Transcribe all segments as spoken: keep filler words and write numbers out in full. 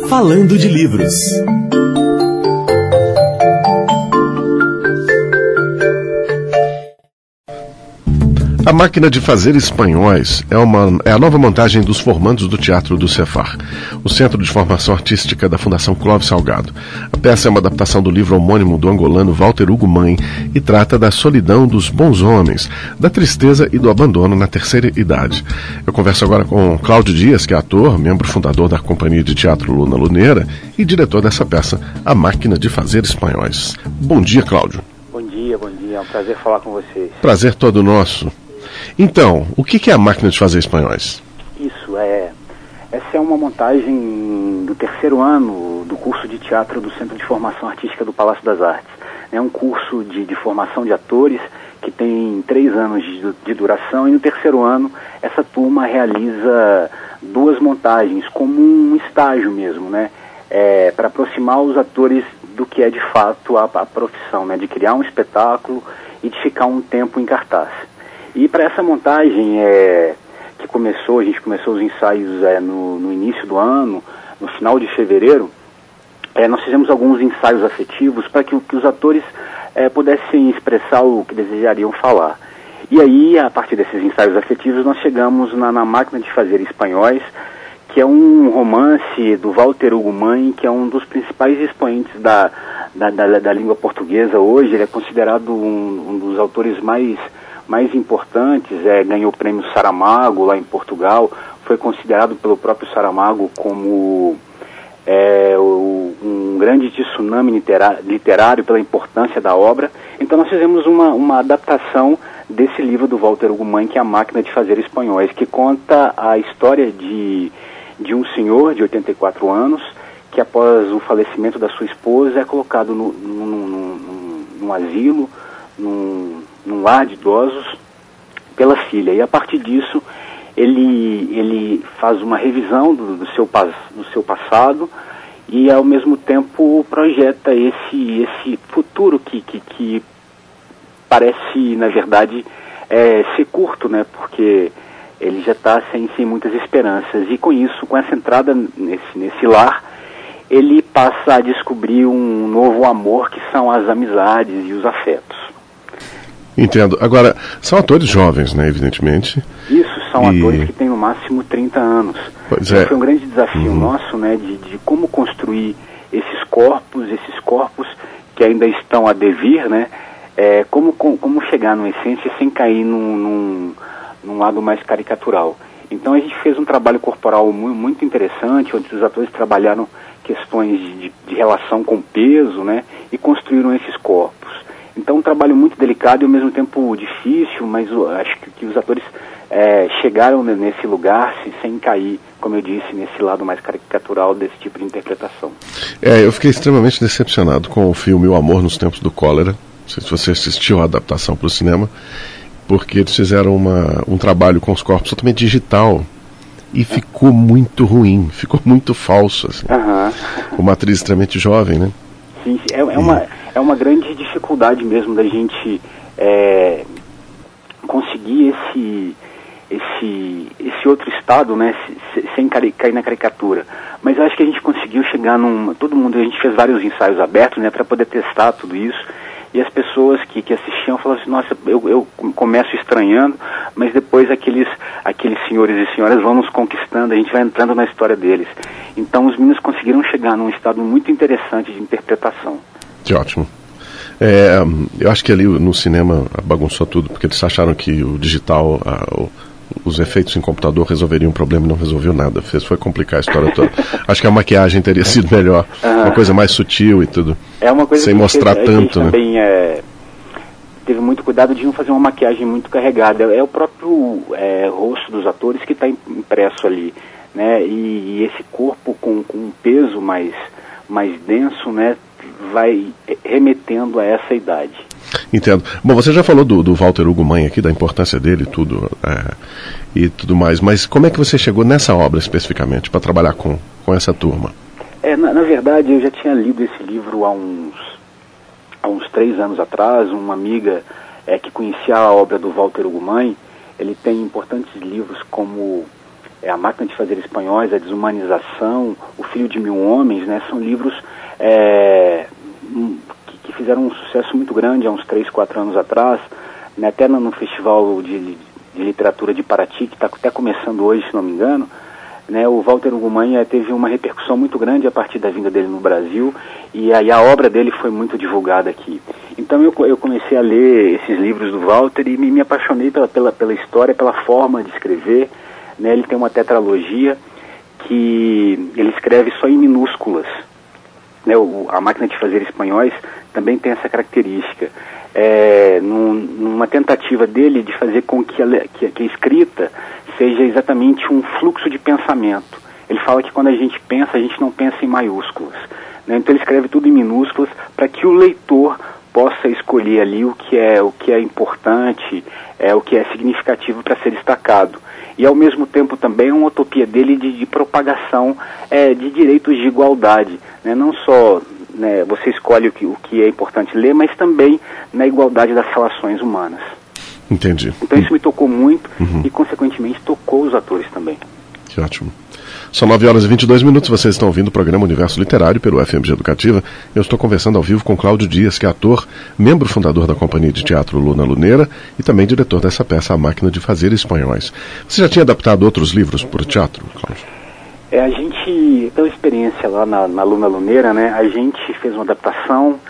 Falando de Livros. A Máquina de Fazer Espanhóis é, uma, é a nova montagem dos formandos do Teatro do Cefar, o Centro de Formação Artística da Fundação Clóvis Salgado. A peça é uma adaptação do livro homônimo do angolano Walter Hugo Mãe e trata da solidão dos bons homens, da tristeza e do abandono na terceira idade. Eu converso agora com Cláudio Dias, que é ator, membro fundador da Companhia de Teatro Luna Luneira e diretor dessa peça, A Máquina de Fazer Espanhóis. Bom dia, Cláudio. Bom dia, bom dia. É um prazer falar com vocês. Prazer todo nosso. Então, o que é a Máquina de Fazer Espanhóis? Isso, é... Essa é uma montagem do terceiro ano do curso de teatro do Centro de Formação Artística do Palácio das Artes. É um curso de, de formação de atores que tem três anos de, de duração e no terceiro ano essa turma realiza duas montagens, como um estágio mesmo, né? É, para aproximar os atores do que é de fato a, a profissão, né? De criar um espetáculo e de ficar um tempo em cartaz. E para essa montagem é, que começou, a gente começou os ensaios é, no, no início do ano, no final de fevereiro, é, nós fizemos alguns ensaios afetivos para que, que os atores é, pudessem expressar o que desejariam falar. E aí, a partir desses ensaios afetivos, nós chegamos na, na Máquina de Fazer Espanhóis, que é um romance do Walter Hugo Mãe, que é um dos principais expoentes da, da, da, da língua portuguesa hoje. Ele é considerado um, um dos autores mais... mais importantes, é, ganhou o prêmio Saramago lá em Portugal, foi considerado pelo próprio Saramago como é, o, um grande tsunami literário, literário pela importância da obra. Então nós fizemos uma, uma adaptação desse livro do Walter Hugo Mãe, que é A Máquina de Fazer Espanhóis, que conta a história de, de um senhor de oitenta e quatro anos, que após o falecimento da sua esposa é colocado no, num, num, num, num asilo, num num lar de idosos, pela filha. E a partir disso, ele, ele faz uma revisão do, do, seu, do seu passado e, ao mesmo tempo, projeta esse, esse futuro que, que, que parece, na verdade, é, ser curto, né? Porque ele já está sem, sem muitas esperanças. E, com isso, com essa entrada nesse, nesse lar, ele passa a descobrir um novo amor, que são as amizades e os afetos. Entendo. Agora, são atores jovens, né, evidentemente. Isso, são e... atores que têm no máximo trinta anos. Pois é. Foi um grande desafio uhum. nosso, né, de, de como construir esses corpos, esses corpos que ainda estão a devir, né, é, como, como, como chegar numa essência sem cair num, num, num lado mais caricatural. Então a gente fez um trabalho corporal muito, muito interessante, onde os atores trabalharam questões de, de relação com peso, né, e construíram esses corpos. Então, um trabalho muito delicado e, ao mesmo tempo, difícil, mas uh, acho que, que os atores é, chegaram nesse lugar se, sem cair, como eu disse, nesse lado mais caricatural desse tipo de interpretação. É, eu fiquei extremamente decepcionado com o filme O Amor nos Tempos do Cólera. Não sei se você assistiu a adaptação para o cinema, porque eles fizeram uma, um trabalho com os corpos totalmente digital e ficou muito ruim, ficou muito falso. Assim. Uhum. Uma atriz extremamente jovem, né? Sim, é, é uma... É uma grande dificuldade mesmo da gente é, conseguir esse, esse, esse outro estado, né, se, sem cair na caricatura. Mas eu acho que a gente conseguiu chegar num... Todo mundo, a gente fez vários ensaios abertos, né, para poder testar tudo isso. E as pessoas que, que assistiam falavam assim, nossa, eu, eu começo estranhando, mas depois aqueles, aqueles senhores e senhoras vão nos conquistando, a gente vai entrando na história deles. Então os meninos conseguiram chegar num estado muito interessante de interpretação. Que ótimo. É, eu acho que ali no cinema bagunçou tudo, porque eles acharam que o digital, a, o, os efeitos em computador resolveriam o problema e não resolveu nada. Fez, foi complicar a história toda. Acho que a maquiagem teria sido melhor, uhum. uma coisa mais sutil e tudo. É uma coisa sem que mostrar fez, tanto, a gente né? também é, teve muito cuidado de não fazer uma maquiagem muito carregada. É o próprio é, rosto dos atores que está impresso ali, né? E, e esse corpo com, com um peso mais, mais denso, né? Vai remetendo a essa idade. Entendo. Bom, você já falou do, do Walter Hugo Mãe aqui, da importância dele tudo, é, e tudo mais, mas como é que você chegou nessa obra especificamente, para trabalhar com, com essa turma? É, na, na verdade, eu já tinha lido esse livro há uns, há uns três anos atrás. Uma amiga é, que conhecia a obra do Walter Hugo Mãe, ele tem importantes livros como é, A Máquina de Fazer Espanhóis, A Desumanização, O Filho de Mil Homens, né, são livros é, que, que fizeram um sucesso muito grande há uns três, quatro anos atrás, né, até no, no Festival de, de Literatura de Paraty, que está até começando hoje, se não me engano, né, o Walter Ugumãe teve uma repercussão muito grande a partir da vinda dele no Brasil, e aí a obra dele foi muito divulgada aqui. Então eu, eu comecei a ler esses livros do Walter e me, me apaixonei pela, pela, pela história, pela forma de escrever, né, ele tem uma tetralogia que ele escreve só em minúsculas, né, o, A Máquina de Fazer Espanhóis também tem essa característica, é, num, numa tentativa dele de fazer com que a, que, que a escrita seja exatamente um fluxo de pensamento. Ele fala que quando a gente pensa, a gente não pensa em maiúsculas, né? Então ele escreve tudo em minúsculas para que o leitor possa escolher ali o que é, o que é importante, é, o que é significativo para ser destacado. E ao mesmo tempo também é uma utopia dele de, de propagação é, de direitos de igualdade, né? Não só, né, você escolhe o que, o que é importante ler, mas também na igualdade das relações humanas. Entendi. Então isso me tocou muito uhum. e, consequentemente, tocou os atores também. Que ótimo. São nove horas e vinte e dois minutos, vocês estão ouvindo o programa Universo Literário pelo F M G Educativa. Eu estou conversando ao vivo com Cláudio Dias, que é ator, membro fundador da Companhia de Teatro Luna Luneira e também diretor dessa peça, A Máquina de Fazer Espanhóis. Você já tinha adaptado outros livros para o teatro, Cláudio? É, a gente, pela experiência lá na, na Luna Luneira, né, a gente fez uma adaptação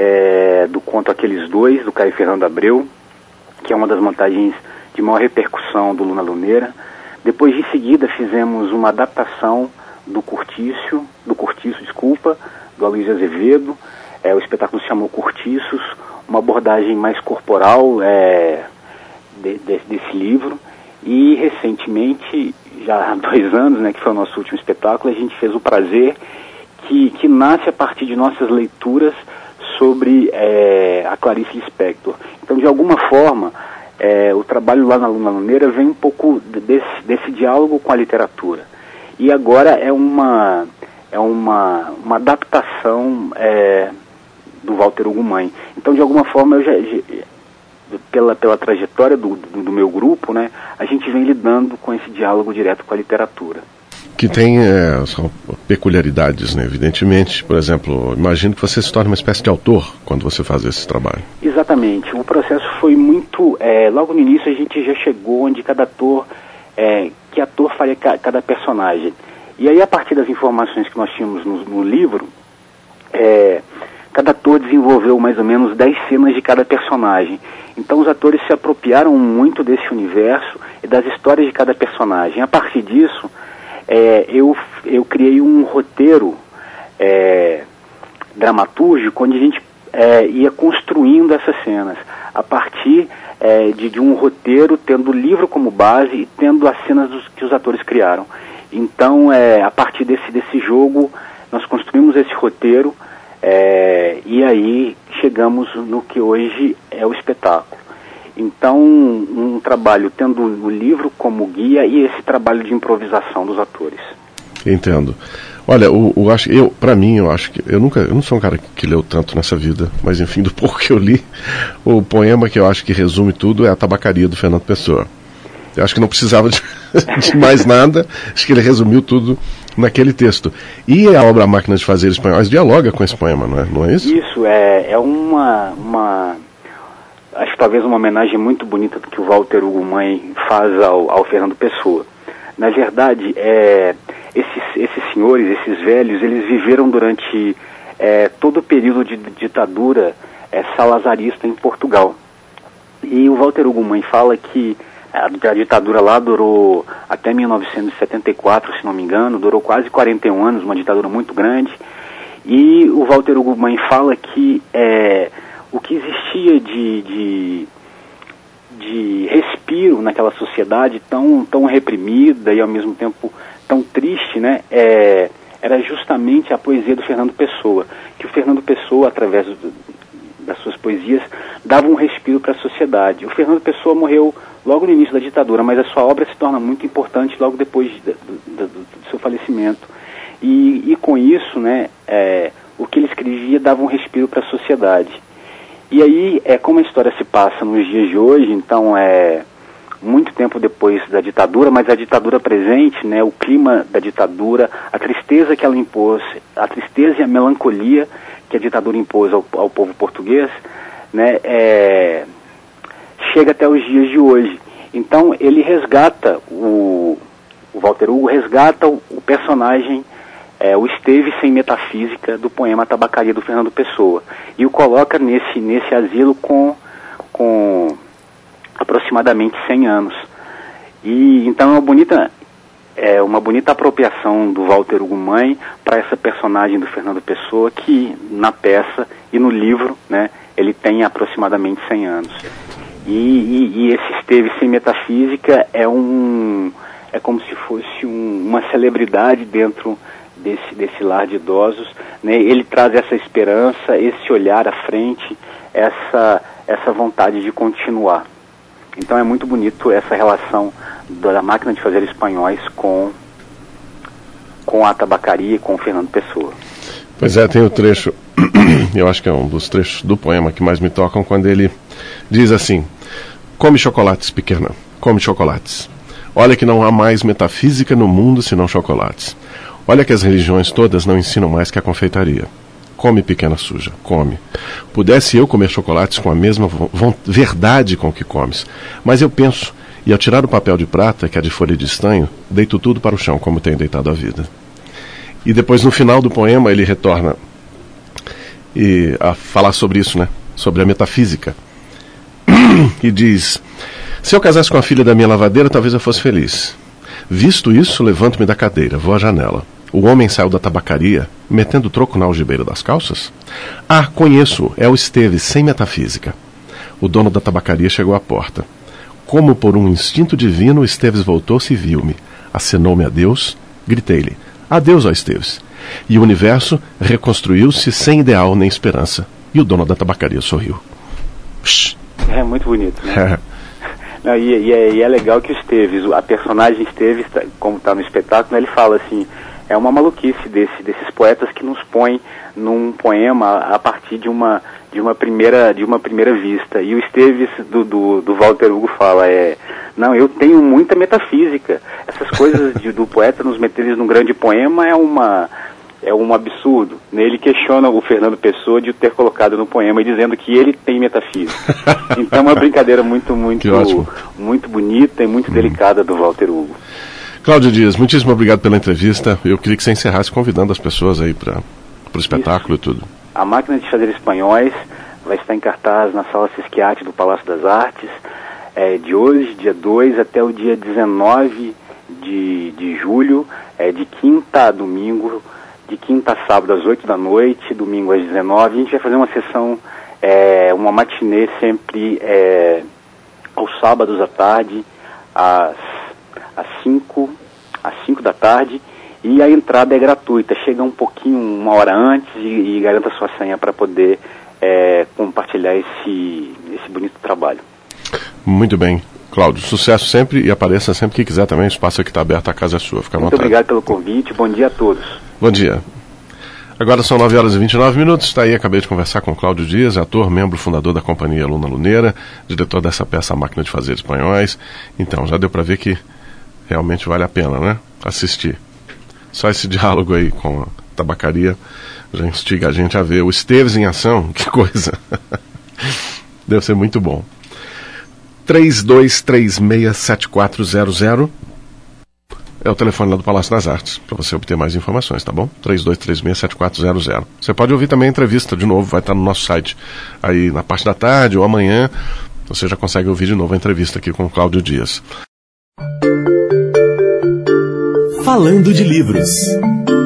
é, do conto Aqueles Dois, do Caio Fernando Abreu, que é uma das montagens de maior repercussão do Luna Luneira. Depois, de seguida, fizemos uma adaptação do Cortiço, do Cortiço, desculpa, do Aloysio Azevedo. É, o espetáculo se chamou Cortiços, uma abordagem mais corporal é, de, de, desse livro. E, recentemente, já há dois anos, né, que foi o nosso último espetáculo, a gente fez O Prazer, que, que nasce a partir de nossas leituras sobre é, a Clarice Lispector. Então, de alguma forma, é, o trabalho lá na Luna Luneira vem um pouco desse, desse diálogo com a literatura. E agora é uma, é uma, uma adaptação é, do Walter Ugumãe. Então, de alguma forma, eu já, já, pela, pela trajetória do, do, do meu grupo, né, a gente vem lidando com esse diálogo direto com a literatura. Que tem é, são peculiaridades, né? Evidentemente. Por exemplo, imagino que você se torne uma espécie de autor quando você faz esse trabalho. Exatamente. O processo foi muito... É, logo no início a gente já chegou onde cada ator... É, que ator faria ca, cada personagem. E aí, a partir das informações que nós tínhamos no, no livro, é, cada ator desenvolveu mais ou menos dez cenas de cada personagem. Então os atores se apropriaram muito desse universo e das histórias de cada personagem. A partir disso... É, eu, eu criei um roteiro é, dramatúrgico onde a gente é, ia construindo essas cenas a partir é, de, de um roteiro, tendo o livro como base e tendo as cenas dos, que os atores criaram. Então, é, a partir desse, desse jogo, nós construímos esse roteiro é, e aí chegamos no que hoje é o espetáculo. Então, um, um trabalho tendo o livro como guia e esse trabalho de improvisação dos atores. Entendo. Olha, o, o, acho, eu, pra mim, eu acho que... Eu nunca, eu não sou um cara que, que leu tanto nessa vida, mas enfim, do pouco que eu li, o poema que eu acho que resume tudo é A Tabacaria, do Fernando Pessoa. Eu acho que não precisava de, de mais nada, acho que ele resumiu tudo naquele texto. E a obra A Máquina de Fazer Espanhóis dialoga com esse poema, não é, não é isso? Isso, é, é uma... uma... Acho que talvez uma homenagem muito bonita que o Walter Ugumãe faz ao, ao Fernando Pessoa. Na verdade, é, esses, esses senhores, esses velhos, eles viveram durante é, todo o período de ditadura é, salazarista em Portugal. E o Walter Ugumãe fala que a, a ditadura lá durou até mil novecentos e setenta e quatro, se não me engano, durou quase quarenta e um anos, uma ditadura muito grande. E o Walter Ugumãe fala que... É, o que existia de, de, de respiro naquela sociedade tão, tão reprimida e ao mesmo tempo tão triste, né, é, era justamente a poesia do Fernando Pessoa, que o Fernando Pessoa, através do, das suas poesias, dava um respiro para a sociedade. O Fernando Pessoa morreu logo no início da ditadura, mas a sua obra se torna muito importante logo depois de, do, do, do seu falecimento. E, e com isso, né, é, o que ele escrevia dava um respiro para a sociedade. E aí, é, como a história se passa nos dias de hoje, então é, muito tempo depois da ditadura, mas a ditadura presente, né, o clima da ditadura, a tristeza que ela impôs, a tristeza e a melancolia que a ditadura impôs ao, ao povo português, né, é, chega até os dias de hoje. Então ele resgata, o, o Walter Hugo resgata o, o personagem, é, o Esteves sem metafísica do poema Tabacaria do Fernando Pessoa, e o coloca nesse, nesse asilo com, com aproximadamente cem anos. E então é uma bonita, é uma bonita apropriação do Walter Hugo Mãe para essa personagem do Fernando Pessoa, que na peça e no livro, né, ele tem aproximadamente cem anos. E, e, e esse Esteves sem metafísica é um é como se fosse um, uma celebridade dentro desse, desse lar de idosos, né? Ele traz essa esperança, esse olhar à frente, essa, essa vontade de continuar. Então é muito bonito essa relação da Máquina de Fazer Espanhóis com, com a tabacaria e com o Fernando Pessoa. Pois é, tem o trecho, eu acho que é um dos trechos do poema que mais me tocam, quando ele diz assim: come chocolates, pequena, come chocolates. Olha que não há mais metafísica no mundo senão chocolates. Olha que as religiões todas não ensinam mais que a confeitaria. Come, pequena suja, come. Pudesse eu comer chocolates com a mesma verdade com que comes, mas eu penso, e ao tirar o papel de prata, que é de folha de estanho, deito tudo para o chão, como tenho deitado a vida. E depois, no final do poema, ele retorna e, a falar sobre isso, né? Sobre a metafísica. E diz: se eu casasse com a filha da minha lavadeira, talvez eu fosse feliz. Visto isso, levanto-me da cadeira, vou à janela. O homem saiu da tabacaria, metendo troco na algibeira das calças? Ah, conheço, é o Esteves, sem metafísica. O dono da tabacaria chegou à porta. Como por um instinto divino, Esteves voltou-se e viu-me. Acenou-me adeus, gritei-lhe: adeus, ó Esteves. E o universo reconstruiu-se sem ideal nem esperança. E o dono da tabacaria sorriu. Psh. É muito bonito, né? Não, e, e, é, e é legal que o Esteves, a personagem Esteves, como está no espetáculo, ele fala assim, é uma maluquice desse, desses poetas que nos põem num poema a partir de uma, de uma, primeira, de uma primeira vista. E o Esteves do, do, do Walter Hugo fala, é, não, eu tenho muita metafísica. Essas coisas de, do poeta nos meter eles num grande poema é uma... é um absurdo. Ele questiona o Fernando Pessoa de o ter colocado no poema e dizendo que ele tem metafísica. Então é uma brincadeira muito, muito, muito bonita e muito hum. delicada do Walter Hugo. Cláudio Dias, muitíssimo obrigado pela entrevista. Eu queria que você encerrasse convidando as pessoas aí para o espetáculo Isso. e tudo. A Máquina de Fazer Espanhóis vai estar em cartaz na Sala Sesquiate do Palácio das Artes, é, de hoje, dia dois, até o dia dezenove de, de julho, é, de quinta a domingo, de quinta a sábado às oito da noite, domingo às dezenove. A gente vai fazer uma sessão, é, uma matinê sempre é, aos sábados à tarde, às, às, cinco, às cinco da tarde, e a entrada é gratuita. Chega um pouquinho, uma hora antes, e, e garanta sua senha para poder é, compartilhar esse, esse bonito trabalho. Muito bem. Cláudio, sucesso sempre, e apareça sempre que quiser também. O espaço aqui está aberto, a casa é sua. Fica à Muito vontade. obrigado pelo convite, bom dia a todos. Bom dia. Agora são nove horas e vinte e nove minutos, está aí, acabei de conversar com Cláudio Dias, ator, membro fundador da companhia Luna Luneira, diretor dessa peça A Máquina de Fazer Espanhóis. Então, já deu para ver que realmente vale a pena, né? Assistir. Só esse diálogo aí com a tabacaria já instiga a gente a ver o Esteves em ação, que coisa. Deve ser muito bom. três dois três seis sete quatro zero zero é o telefone lá do Palácio das Artes, para você obter mais informações, tá bom? três dois três seis sete quatro zero zero. Você pode ouvir também a entrevista de novo, vai estar no nosso site aí na parte da tarde ou amanhã, você já consegue ouvir de novo a entrevista aqui com o Cláudio Dias. Falando de livros.